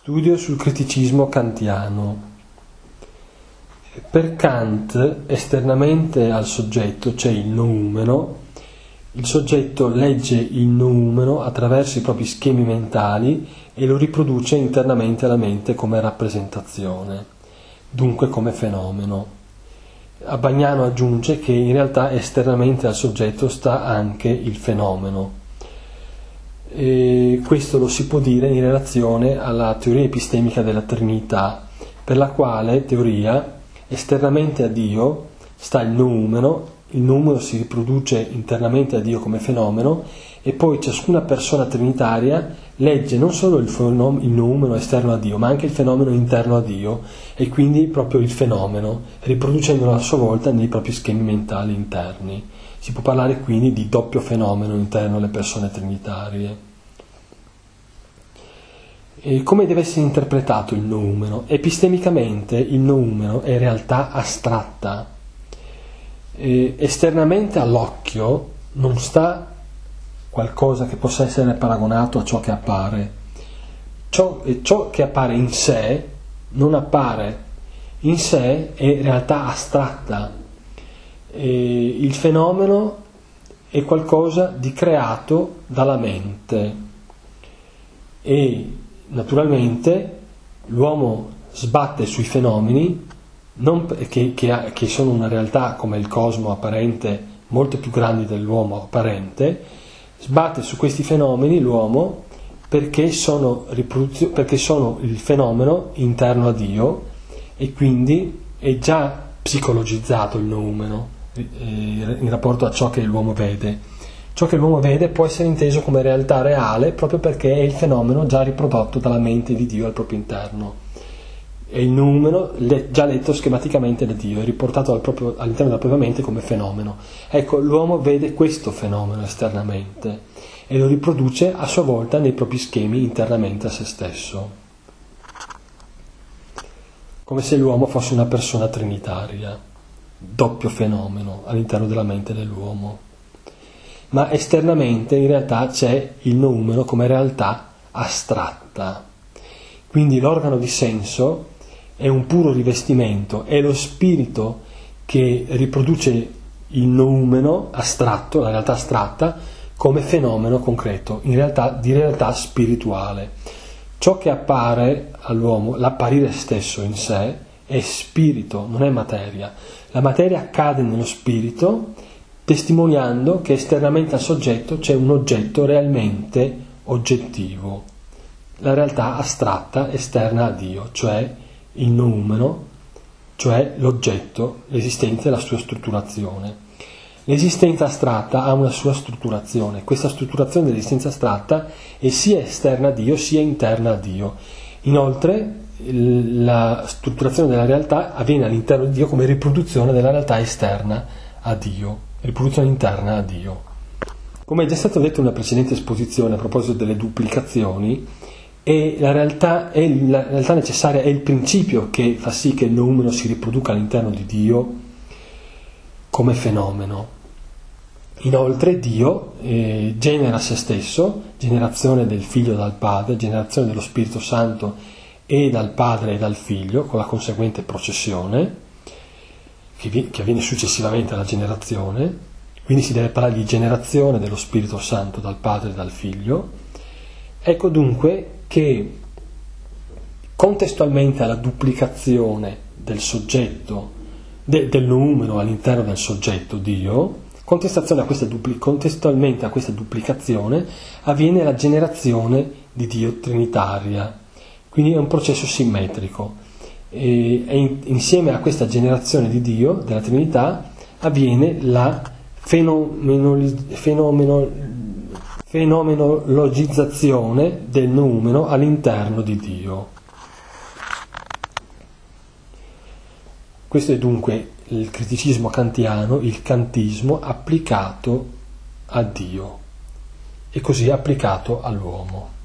Studio sul criticismo kantiano. Per Kant, esternamente al soggetto c'è il noumeno, il soggetto legge il noumeno attraverso i propri schemi mentali e lo riproduce internamente alla mente come rappresentazione, dunque come fenomeno. Bagnano aggiunge che in realtà esternamente al soggetto sta anche il fenomeno. E questo lo si può dire in relazione alla teoria epistemica della Trinità, per la quale teoria esternamente a Dio sta il noumeno si riproduce internamente a Dio come fenomeno e poi ciascuna persona trinitaria legge non solo il noumeno esterno a Dio, ma anche il fenomeno interno a Dio e quindi proprio il fenomeno, riproducendolo a sua volta nei propri schemi mentali interni. Si può parlare quindi di doppio fenomeno interno alle persone trinitarie. E come deve essere interpretato il noumeno? Epistemicamente il noumeno è realtà astratta. Esternamente all'occhio non sta qualcosa che possa essere paragonato a ciò che appare. Ciò che appare in sé non appare in sé, è realtà astratta. Il fenomeno è qualcosa di creato dalla mente e naturalmente l'uomo sbatte sui fenomeni che sono una realtà come il cosmo apparente molto più grandi dell'uomo apparente, sbatte su questi fenomeni l'uomo perché sono il fenomeno interno a Dio e quindi è già psicologizzato il noumeno in rapporto a ciò che l'uomo vede. Ciò che l'uomo vede può essere inteso come realtà reale proprio perché è il fenomeno già riprodotto dalla mente di Dio al proprio interno. E il noumeno già letto schematicamente da Dio, è riportato all'interno della propria mente come fenomeno. Ecco, l'uomo vede questo fenomeno esternamente e lo riproduce a sua volta nei propri schemi internamente a se stesso. Come se l'uomo fosse una persona trinitaria, doppio fenomeno all'interno della mente dell'uomo. Ma esternamente in realtà c'è il noumeno come realtà astratta. Quindi l'organo di senso è un puro rivestimento, è lo spirito che riproduce il noumeno astratto, la realtà astratta, come fenomeno concreto, di realtà spirituale. Ciò che appare all'uomo, l'apparire stesso in sé, è spirito, non è materia. La materia cade nello spirito, testimoniando che esternamente al soggetto c'è un oggetto realmente oggettivo, la realtà astratta esterna a Dio, cioè il noumeno, cioè l'oggetto, l'esistenza e la sua strutturazione. L'esistenza astratta ha una sua strutturazione, questa strutturazione dell'esistenza astratta è sia esterna a Dio sia interna a Dio. Inoltre la strutturazione della realtà avviene all'interno di Dio come riproduzione della realtà esterna a Dio, riproduzione interna a Dio. Come è già stato detto in una precedente esposizione a proposito delle duplicazioni, la realtà necessaria è il principio che fa sì che il noumeno si riproduca all'interno di Dio come fenomeno. Inoltre Dio genera se stesso, generazione del Figlio dal Padre, generazione dello Spirito Santo e dal Padre e dal Figlio, con la conseguente processione che avviene successivamente alla generazione. Quindi si deve parlare di generazione dello Spirito Santo dal Padre e dal Figlio. Ecco dunque che contestualmente alla duplicazione del soggetto, del noumeno all'interno del soggetto Dio, contestualmente a questa duplicazione avviene la generazione di Dio trinitaria, quindi è un processo simmetrico e insieme a questa generazione di Dio, della Trinità, avviene la fenomenologizzazione del noumeno all'interno di Dio. Questo è dunque il criticismo kantiano, il kantismo applicato a Dio e così applicato all'uomo.